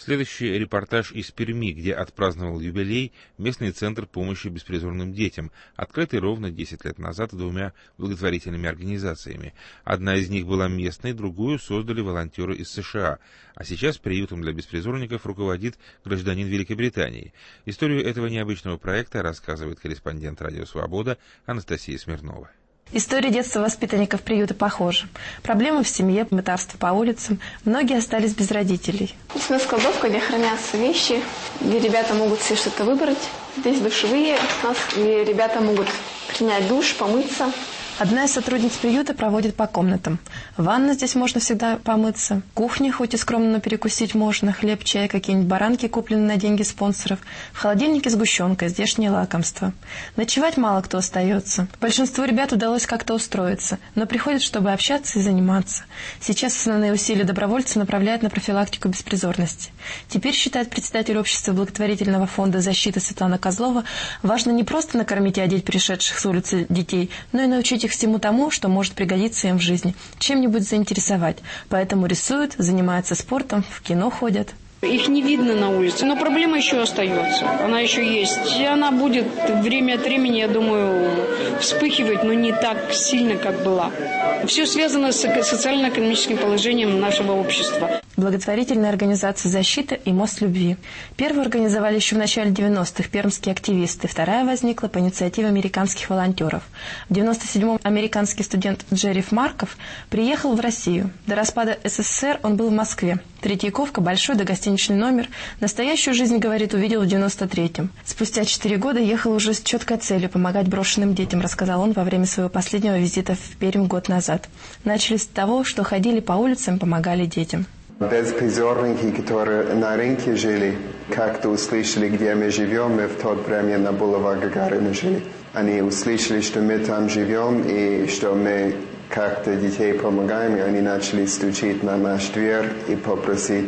Следующий репортаж из Перми, где отпраздновал юбилей местный центр помощи беспризорным детям, открытый ровно десять лет назад двумя благотворительными организациями. Одна из них была местной, другую создали волонтеры из США, а сейчас приютом для беспризорников руководит гражданин Великобритании. Историю этого необычного проекта рассказывает корреспондент «Радио Свобода» Анастасия Смирнова. История детства воспитанников приюта похожа. Проблемы в семье, мытарство по улицам. Многие остались без родителей. Здесь у нас кладовка, где хранятся вещи, где ребята могут себе что-то выбрать. Здесь душевые у нас, где ребята могут принять душ, помыться. Одна из сотрудниц приюта проводит по комнатам. Ванна здесь можно всегда помыться. Кухня, хоть и скромно, но перекусить можно. Хлеб, чай, какие-нибудь баранки, купленные на деньги спонсоров. В холодильнике сгущенка, здешнее лакомство. Ночевать мало кто остается. Большинству ребят удалось как-то устроиться, но приходят, чтобы общаться и заниматься. Сейчас основные усилия добровольцев направляют на профилактику беспризорности. Теперь, считает председатель общества благотворительного фонда защиты Светлана Козлова, важно не просто накормить и одеть пришедших с улицы детей, но и научить их всему тому, что может пригодиться им в жизни, чем-нибудь заинтересовать. Поэтому рисуют, занимаются спортом, в кино ходят. Их не видно на улице, но проблема еще остается. Она еще есть. И она будет время от времени, я думаю, вспыхивать, но не так сильно, как была. Все связано с социально-экономическим положением нашего общества. Благотворительная организация «Защита» и «Мост любви». Первую организовали еще в начале девяностых пермские активисты. Вторая возникла по инициативе американских волонтеров. В девяносто седьмом американский студент Джерриф Марков приехал в Россию. До распада СССР он был в Москве. Третьяковка, большой догостиничный номер. Настоящую жизнь, говорит, увидел в девяносто третьем. Спустя четыре года ехал уже с четкой целью помогать брошенным детям, рассказал он во время своего последнего визита в Пермь год назад. Начали с того, что ходили по улицам, помогали детям. Беспризорники, которые на рынке жили, как-то услышали, где мы живем, мы в то время на бульваре Гагарина жили. Они услышали, что мы там живем и что мы как-то детей помогаем, и они начали стучать на наш дверь и попросить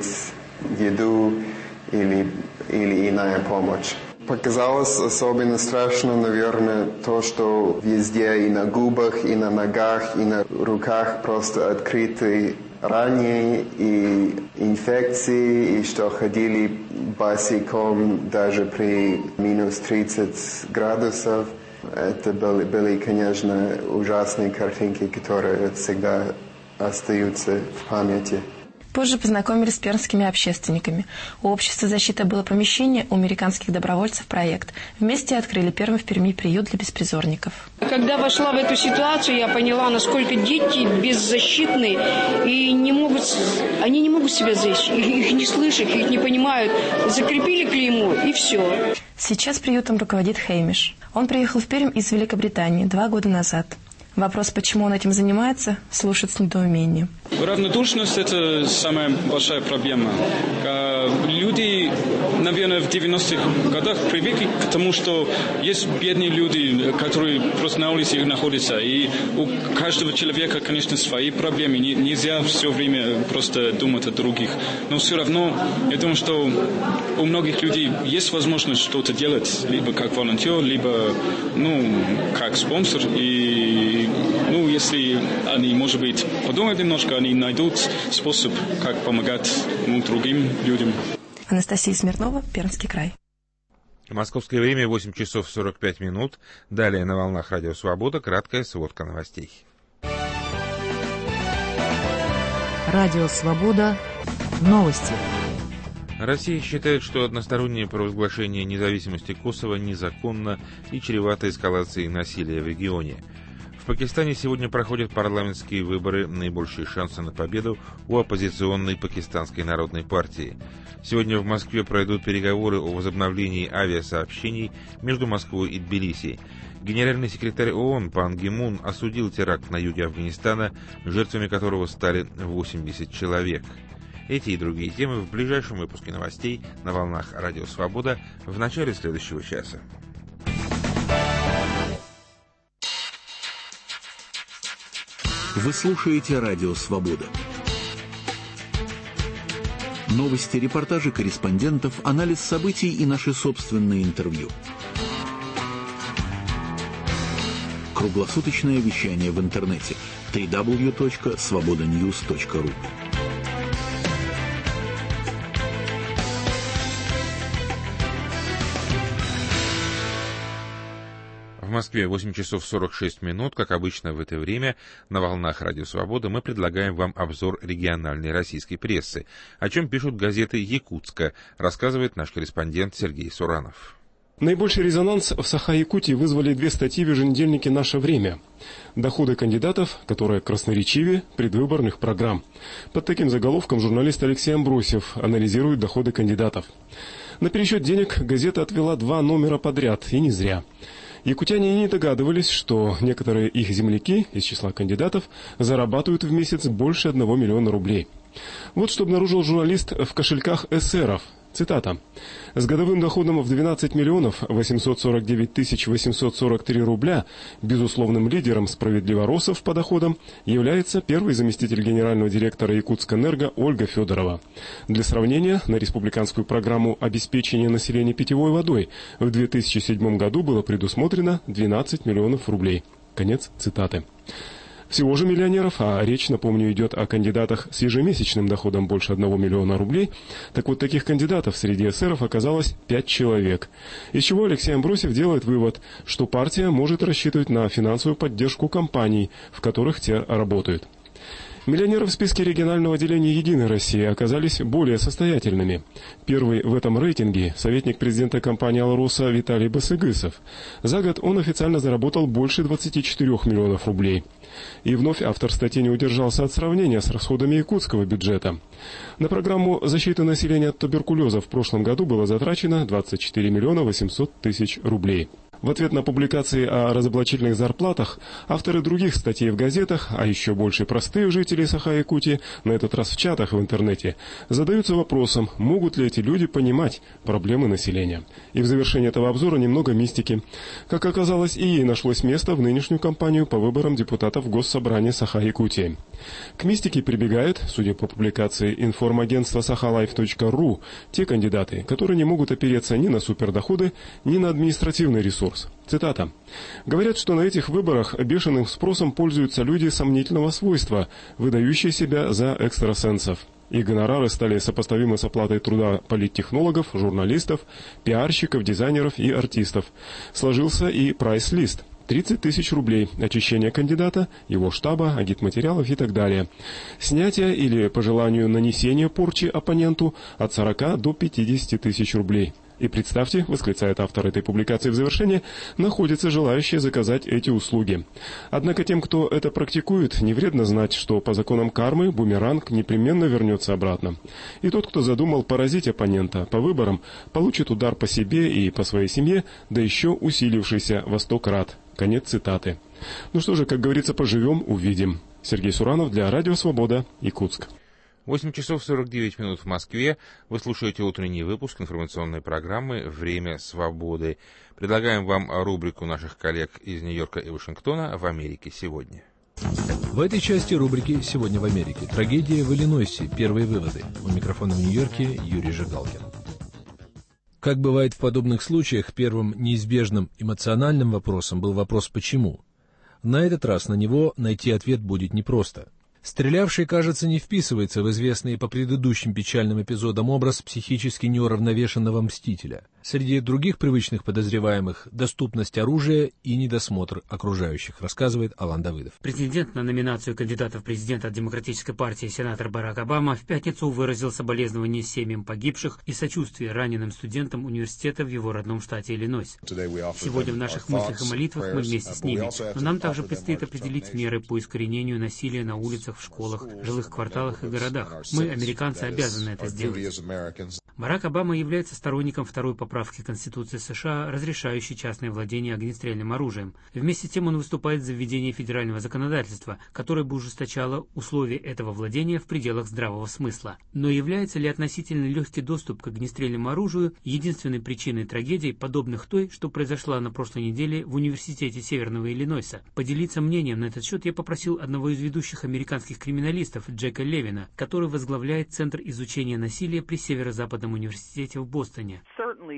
еду или, или иная помощь. Показалось особенно страшно, наверное, то, что везде и на губах, и на ногах, и на руках просто открытые раны и инфекции, и что ходили босиком даже при минус тридцать градусов. Это были, были, конечно, ужасные картинки, которые всегда остаются в памяти. Позже познакомились с пермскими общественниками. У общества «Защита» было помещение, у американских добровольцев проект. Вместе открыли первый в Перми приют для беспризорников. Когда вошла в эту ситуацию, я поняла, насколько дети беззащитны и не могут, они не могут себя защитить, их не слышат, их не понимают. Закрепили клеймо и все. Сейчас приютом руководит Хеймиш. Он приехал в Пермь из Великобритании два года назад. Вопрос, почему он этим занимается, слушают с недоумением. Равнодушность – это самая большая проблема. Люди, наверное, в девяностых годах привыкли к тому, что есть бедные люди, которые просто на улице находятся. И у каждого человека, конечно, свои проблемы. Нельзя все время просто думать о других. Но все равно, я думаю, что у многих людей есть возможность что-то делать, либо как волонтер, либо ну, как спонсор. И ну, если они, может быть, подумают немножко, они найдут способ, как помогать ну, другим людям. Анастасия Смирнова, Пермский край. Московское время восемь часов сорок пять минут. Далее на волнах Радио Свобода краткая сводка новостей. Радио Свобода. Новости. Россия считает, что одностороннее провозглашение независимости Косово незаконно и чревато эскалацией насилия в регионе. В Пакистане сегодня проходят парламентские выборы, наибольшие шансы на победу у оппозиционной Пакистанской народной партии. Сегодня в Москве пройдут переговоры о возобновлении авиасообщений между Москвой и Тбилиси. Генеральный секретарь ООН Пан Ги Мун осудил теракт на юге Афганистана, жертвами которого стали восемьдесят человек. Эти и другие темы в ближайшем выпуске новостей на волнах Радио Свобода в начале следующего часа. Вы слушаете Радио Свобода. Новости, репортажи корреспондентов, анализ событий и наши собственные интервью. Круглосуточное вещание в интернете дабл ю дабл ю дабл ю точка свобода ньюс точка ру. Москве восемь часов сорок шесть минут. Как обычно в это время на волнах Радио Свобода мы предлагаем вам обзор региональной российской прессы. О чем пишут газеты Якутска, рассказывает наш корреспондент Сергей Суранов. Наибольший резонанс в Саха-Якутии вызвали две статьи в еженедельнике «Наше время». Доходы кандидатов, которые красноречивее предвыборных программ. Под таким заголовком журналист Алексей Амбросьев анализирует доходы кандидатов. На пересчет денег газета отвела два номера подряд, и не зря. Якутяне не догадывались, что некоторые их земляки из числа кандидатов зарабатывают в месяц больше одного миллиона рублей. Вот что обнаружил журналист в кошельках эсеров. Цитата. «С годовым доходом в двенадцать миллионов восемьсот сорок девять тысяч восемьсот сорок три рубля безусловным лидером справедливоросов по доходам является первый заместитель генерального директора Якутскэнерго Ольга Федорова. Для сравнения, на республиканскую программу обеспечения населения питьевой водой в две тысячи седьмом году было предусмотрено двенадцать миллионов рублей». Конец цитаты. Всего же миллионеров, а речь, напомню, идет о кандидатах с ежемесячным доходом больше одного миллиона рублей, так вот таких кандидатов среди эсеров оказалось пять человек. Из чего Алексей Амбросьев делает вывод, что партия может рассчитывать на финансовую поддержку компаний, в которых те работают. Миллионеры в списке регионального отделения «Единой России» оказались более состоятельными. Первый в этом рейтинге – советник президента компании «Алроса» Виталий Басыгысов. За год он официально заработал больше двадцати четырёх миллионов рублей. И вновь автор статьи не удержался от сравнения с расходами якутского бюджета. На программу защиты населения от туберкулеза в прошлом году было затрачено двадцать четыре миллиона восемьсот тысяч рублей. В ответ на публикации о разоблачительных зарплатах авторы других статей в газетах, а еще больше простые жители Саха-Якутии, на этот раз в чатах в интернете, задаются вопросом, могут ли эти люди понимать проблемы населения. И в завершении этого обзора немного мистики. Как оказалось, и ей нашлось место в нынешнюю кампанию по выборам депутатов Госсобрания Саха-Якутии. К мистике прибегают, судя по публикации информагентства сахалайф точка ру, те кандидаты, которые не могут опереться ни на супердоходы, ни на административный ресурс. Цитата. «Говорят, что на этих выборах бешеным спросом пользуются люди сомнительного свойства, выдающие себя за экстрасенсов. Их гонорары стали сопоставимы с оплатой труда политтехнологов, журналистов, пиарщиков, дизайнеров и артистов. Сложился и прайс-лист. тридцать тысяч рублей, очищение кандидата, его штаба, агитматериалов и так далее. Снятие или, по желанию, нанесение порчи оппоненту от сорока до пятидесяти тысяч рублей. И представьте, восклицает автор этой публикации в завершении, находятся желающие заказать эти услуги. Однако тем, кто это практикует, не вредно знать, что по законам кармы бумеранг непременно вернется обратно. И тот, кто задумал поразить оппонента по выборам, получит удар по себе и по своей семье, да еще усилившийся во сто крат. Конец цитаты. Ну что же, как говорится, поживем, увидим. Сергей Суранов для Радио Свобода, Якутск. восемь часов сорок девять минут в Москве. Вы слушаете утренний выпуск информационной программы «Время свободы». Предлагаем вам рубрику наших коллег из Нью-Йорка и Вашингтона «В Америке сегодня». В этой части рубрики «Сегодня в Америке» трагедия в Иллинойсе. Первые выводы. У микрофона в Нью-Йорке Юрий Жигалкин. Как бывает в подобных случаях, первым неизбежным эмоциональным вопросом был вопрос «почему?». На этот раз на него найти ответ будет непросто. Стрелявший, кажется, не вписывается в известный по предыдущим печальным эпизодам образ психически неуравновешенного мстителя. Среди других привычных подозреваемых – доступность оружия и недосмотр окружающих, рассказывает Алан Давыдов. Претендент на номинацию кандидата в президенты от Демократической партии сенатор Барак Обама в пятницу выразил соболезнования семьям погибших и сочувствие раненым студентам университета в его родном штате Иллинойс. Сегодня в наших мыслях и молитвах мы вместе с ними, но нам также предстоит определить меры по искоренению насилия на улицах, в школах, жилых кварталах и городах. Мы, американцы, обязаны это сделать. Барак Обама является сторонником второй поправки Конституции США, разрешающей частное владение огнестрельным оружием. Вместе с тем он выступает за введение федерального законодательства, которое бы ужесточало условия этого владения в пределах здравого смысла. Но является ли относительно легкий доступ к огнестрельному оружию единственной причиной трагедий, подобных той, что произошла на прошлой неделе в университете Северного Иллинойса? Поделиться мнением на этот счет я попросил одного из ведущих американских криминалистов Джека Левина, который возглавляет Центр изучения насилия при Северо-Западном университете в Бостоне.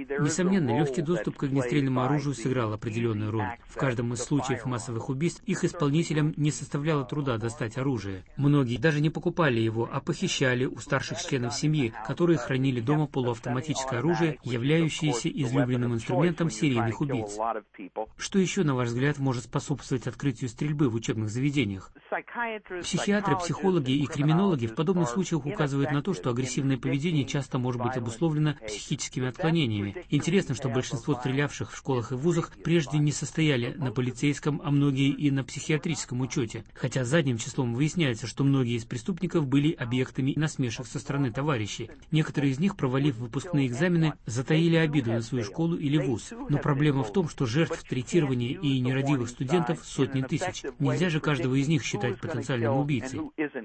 Несомненно, легкий доступ к огнестрельному оружию сыграл определенную роль. В каждом из случаев массовых убийств их исполнителям не составляло труда достать оружие. Многие даже не покупали его, а похищали у старших членов семьи, которые хранили дома полуавтоматическое оружие, являющееся излюбленным инструментом серийных убийц. Что еще, на ваш взгляд, может способствовать открытию стрельбы в учебных заведениях? Психиатры, психологи и криминологи в подобных случаях указывают на то, что агрессивное поведение часто может быть обусловлено психическими отклонениями. Интересно, что большинство стрелявших в школах и вузах прежде не состояли на полицейском, а многие и на психиатрическом учете. Хотя задним числом выясняется, что многие из преступников были объектами насмешек со стороны товарищей. Некоторые из них, провалив выпускные экзамены, затаили обиду на свою школу или вуз. Но проблема в том, что жертв третирования и нерадивых студентов сотни тысяч. Нельзя же каждого из них считать потенциальным убийцей.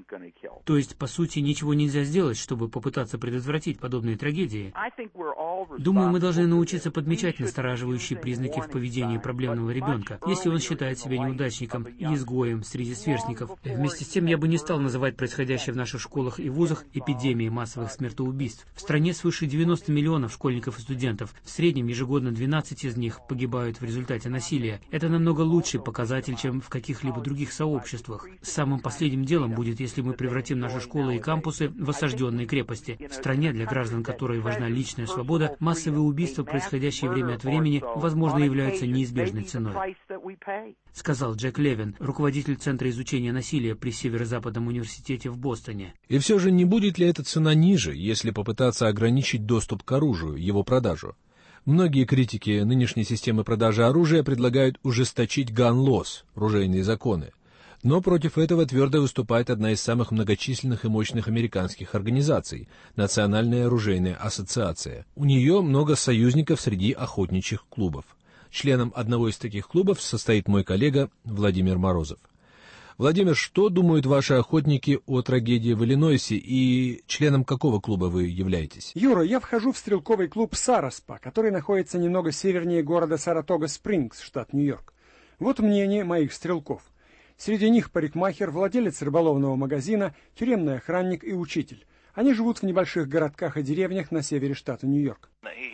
То есть, по сути, ничего нельзя сделать, чтобы попытаться предотвратить подобные трагедии. Думаю, мы должны научиться подмечать настораживающие признаки в поведении проблемного ребенка, если он считает себя неудачником и изгоем среди сверстников. Вместе с тем, я бы не стал называть происходящее в наших школах и вузах эпидемией массовых смертоубийств. В стране свыше девяноста миллионов школьников и студентов. В среднем ежегодно двенадцать из них погибают в результате насилия. Это намного лучший показатель, чем в каких-либо других сообществах. Самым последним делом будет, если мы превратим наши школы и кампусы в осажденные крепости. В стране, для граждан которой важна личная свобода, массовые убийства, происходящие время от времени, возможно, являются неизбежной ценой, сказал Джек Левин, руководитель Центра изучения насилия при Северо-Западном университете в Бостоне. И все же не будет ли эта цена ниже, если попытаться ограничить доступ к оружию, его продажу? Многие критики нынешней системы продажи оружия предлагают ужесточить gun laws, ружейные законы. Но против этого твердо выступает одна из самых многочисленных и мощных американских организаций – Национальная оружейная ассоциация. У нее много союзников среди охотничьих клубов. Членом одного из таких клубов состоит мой коллега Владимир Морозов. Владимир, что думают ваши охотники о трагедии в Иллинойсе и членом какого клуба вы являетесь? Юра, я вхожу в стрелковый клуб «Сараспа», который находится немного севернее города Саратога-Спрингс, штат Нью-Йорк. Вот мнение моих стрелков. Среди них парикмахер, владелец рыболовного магазина, тюремный охранник и учитель. Они живут в небольших городках и деревнях на севере штата Нью-Йорк.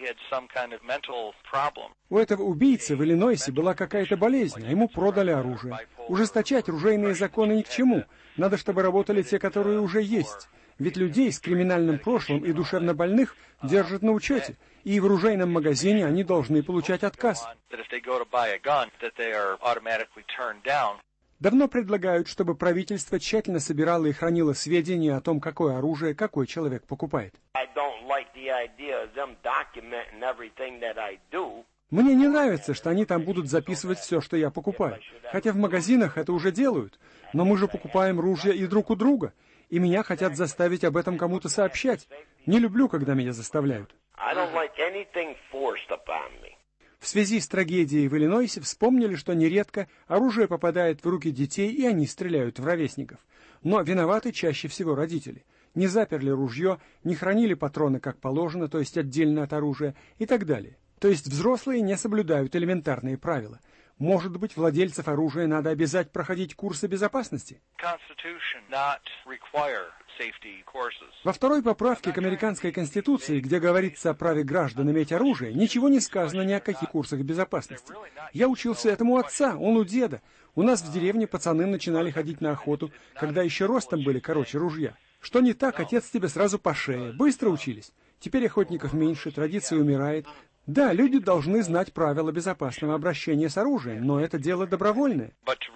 У этого убийцы в Иллинойсе была какая-то болезнь, а ему продали оружие. Ужесточать ружейные законы ни к чему. Надо, чтобы работали те, которые уже есть. Ведь людей с криминальным прошлым и душевно больных держат на учете, и в ружейном магазине они должны получать отказ. Давно предлагают, чтобы правительство тщательно собирало и хранило сведения о том, какое оружие какой человек покупает. Мне не нравится, что они там будут записывать все, что я покупаю. Хотя в магазинах это уже делают. Но мы же покупаем ружья и друг у друга. И меня хотят заставить об этом кому-то сообщать. Не люблю, когда меня заставляют. В связи с трагедией в Иллинойсе вспомнили, что нередко оружие попадает в руки детей, и они стреляют в ровесников. Но виноваты чаще всего родители. Не заперли ружье, не хранили патроны как положено, то есть отдельно от оружия, и так далее. То есть взрослые не соблюдают элементарные правила. Может быть, владельцев оружия надо обязать проходить курсы безопасности? Во второй поправке к американской конституции, где говорится о праве граждан иметь оружие, ничего не сказано ни о каких курсах безопасности. Я учился этому у отца, он у деда. У нас в деревне пацаны начинали ходить на охоту, когда еще ростом были короче ружья. Что не так, отец тебе сразу по шее. Быстро учились. Теперь охотников меньше, традиция умирает. Да, люди должны знать правила безопасного обращения с оружием, но это дело добровольное.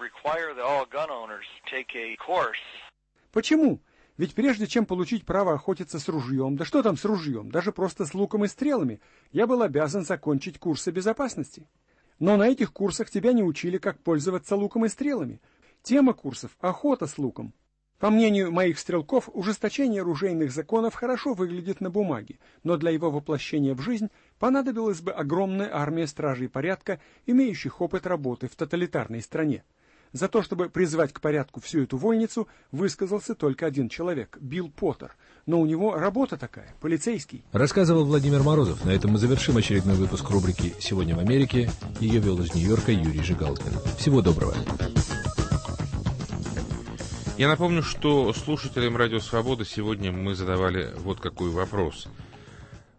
Почему? Ведь прежде чем получить право охотиться с ружьем, да что там с ружьем, даже просто с луком и стрелами, я был обязан закончить курсы безопасности. Но на этих курсах тебя не учили, как пользоваться луком и стрелами. Тема курсов – охота с луком. По мнению моих стрелков, ужесточение ружейных законов хорошо выглядит на бумаге, но для его воплощения в жизнь понадобилась бы огромная армия стражей порядка, имеющих опыт работы в тоталитарной стране. За то, чтобы призвать к порядку всю эту вольницу, высказался только один человек – Билл Поттер. Но у него работа такая – полицейский. Рассказывал Владимир Морозов. На этом мы завершим очередной выпуск рубрики «Сегодня в Америке». Ее вел из Нью-Йорка Юрий Жигалкин. Всего доброго. Я напомню, что слушателям «Радио Свобода» сегодня мы задавали вот какой вопрос.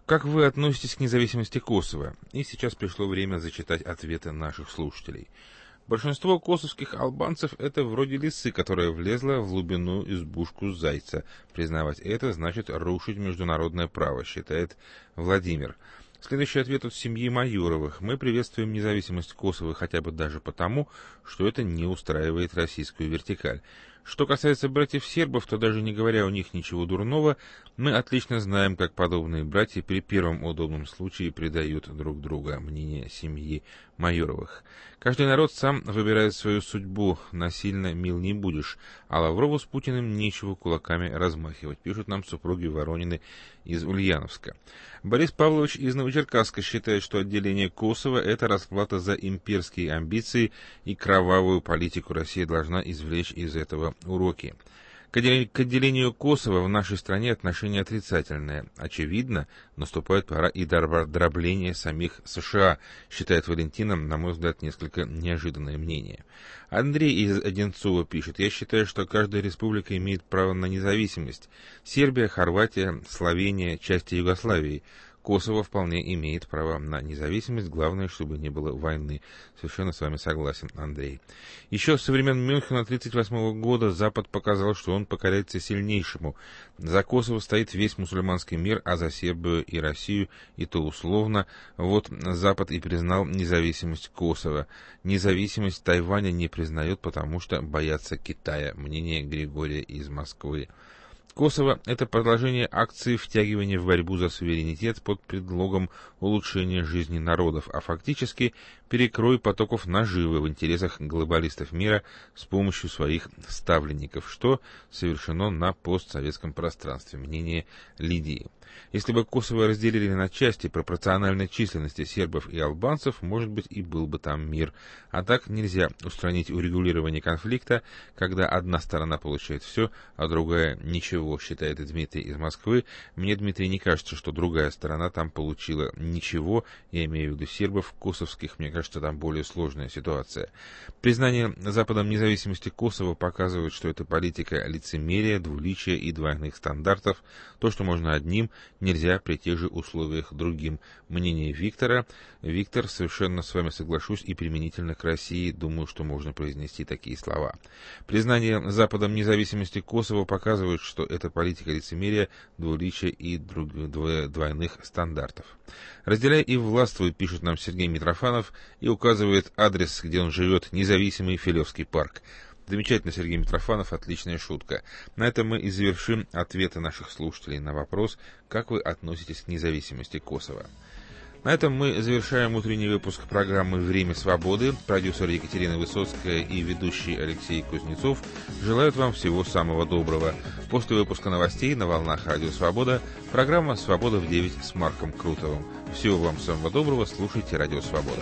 Как вы относитесь к независимости Косово? И сейчас пришло время зачитать ответы наших слушателей. Большинство косовских албанцев — это вроде лисы, которая влезла в глубину избушку зайца. Признавать это значит рушить международное право, считает Владимир. Следующий ответ от семьи Майоровых. Мы приветствуем независимость Косово хотя бы даже потому, что это не устраивает российскую вертикаль. Что касается братьев-сербов, то даже не говоря у них ничего дурного, мы отлично знаем, как подобные братья при первом удобном случае предают друг друга. Мнение семьи Майоровых. Каждый народ сам выбирает свою судьбу, насильно мил не будешь, а Лаврову с Путиным нечего кулаками размахивать, пишут нам супруги Воронины из Ульяновска. Борис Павлович из Новочеркасска считает, что отделение Косово — это расплата за имперские амбиции и кровавую политику. Россия должна извлечь из этого уроки. К отделению Косово в нашей стране отношение отрицательное. Очевидно, наступает пора и дробления самих США, считает Валентина, на мой взгляд, несколько неожиданное мнение. Андрей из Одинцова пишет: я считаю, что каждая республика имеет право на независимость. Сербия, Хорватия, Словения, части Югославии. Косово вполне имеет право на независимость, главное, чтобы не было войны. Совершенно с вами согласен, Андрей. Еще со времен Мюнхена тысяча девятьсот тридцать восьмого года Запад показал, что он покоряется сильнейшему. За Косово стоит весь мусульманский мир, а за Сербию и Россию, и то условно. Вот Запад и признал независимость Косово. Независимость Тайваня не признает, потому что боятся Китая. Мнение Григория из Москвы. Косово — это продолжение акции втягивания в борьбу за суверенитет под предлогом улучшения жизни народов, а фактически перекрой потоков наживы в интересах глобалистов мира с помощью своих ставленников, что совершено на постсоветском пространстве. Мнение Лидии. Если бы Косово разделили на части пропорционально численности сербов и албанцев, может быть, и был бы там мир. А так нельзя устранить урегулирование конфликта, когда одна сторона получает все, а другая ничего, считает Дмитрий из Москвы. Мне, Дмитрий, не кажется, что другая сторона там получила ничего, я имею в виду сербов, косовских, мне кажется, там более сложная ситуация. Признание Западом независимости Косово показывает, что это политика лицемерия, двуличия и двойных стандартов. То, что можно одним, нельзя при тех же условиях другим. Мнение Виктора. Виктор, совершенно с вами соглашусь, и применительно к России думаю, что можно произнести такие слова. Признание Западом независимости Косово показывает, что это политика лицемерия, двуличия и друг, двойных стандартов. Разделяя и властвуй, пишет нам Сергей Митрофанов и указывает адрес, где он живет, независимый Филевский парк. Замечательно, Сергей Митрофанов, отличная шутка. На этом мы и завершим ответы наших слушателей на вопрос, как вы относитесь к независимости Косово. На этом мы завершаем утренний выпуск программы «Время свободы». Продюсер Екатерина Высоцкая и ведущий Алексей Кузнецов желают вам всего самого доброго. После выпуска новостей на волнах Радио Свобода программа «Свобода в девять» с Марком Крутовым. Всего вам самого доброго, слушайте Радио Свобода.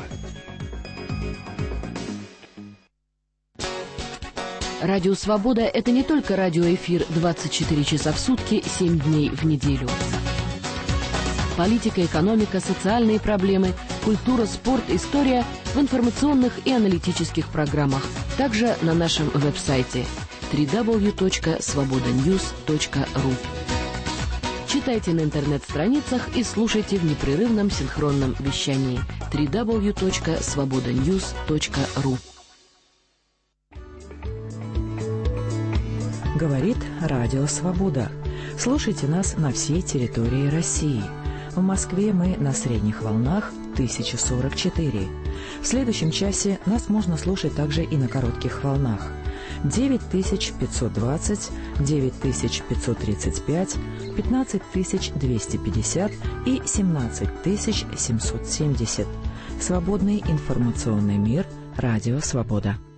Радио «Свобода» — это не только радиоэфир двадцать четыре часа в сутки, семь дней в неделю. Политика, экономика, социальные проблемы, культура, спорт, история в информационных и аналитических программах. Также на нашем веб-сайте дабл ю дабл ю дабл ю точка свобода ньюс точка ру. Читайте на интернет-страницах и слушайте в непрерывном синхронном вещании дабл ю дабл ю дабл ю точка свобода ньюс точка ру. Говорит Радио Свобода. Слушайте нас на всей территории России. В Москве мы на средних волнах тысяча сорок четыре. В следующем часе нас можно слушать также и на коротких волнах. девять тысяч пятьсот двадцать, девять тысяч пятьсот тридцать пять, пятнадцать тысяч двести пятьдесят и семнадцать тысяч семьсот семьдесят. Свободный информационный мир. Радио Свобода.